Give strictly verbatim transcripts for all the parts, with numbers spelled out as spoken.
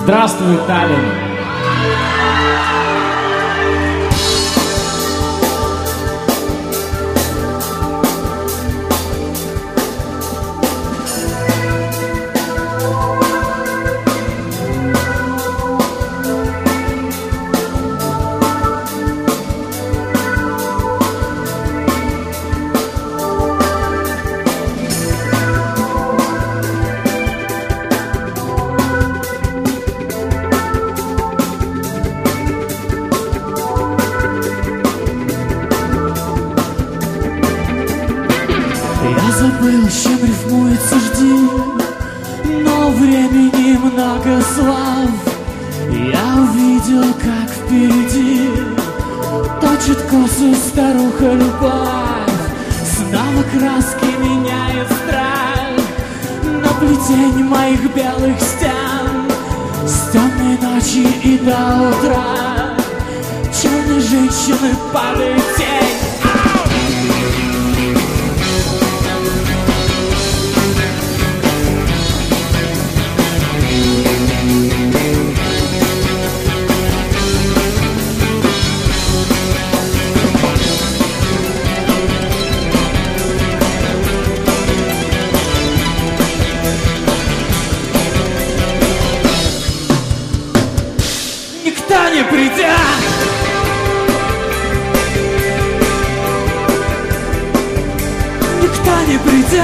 Здравствуй, Таллин! Забыл, с чем рифмуется «жди», но времени много слав. Я увидел, как впереди точит косу старуха любовь. Снова краски меняет страх на плетень моих белых стен. С темной ночи и до утра черной женщины падает тень. Никто не придет, никто не придет,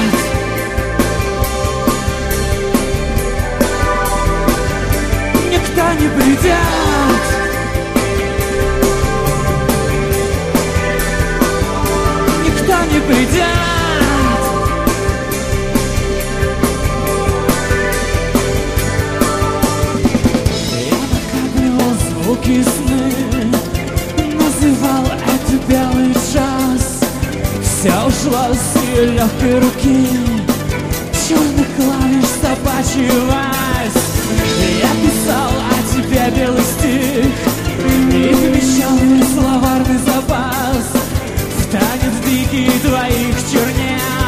никто не придет, никто не придет. Звуки сны, называл это белый джаз. Все ушло с ее легкой руки, черных клавиш собачий вальс. Я писал о тебе белый стих и помещал весь словарный запас в танец дикий твоих чернят.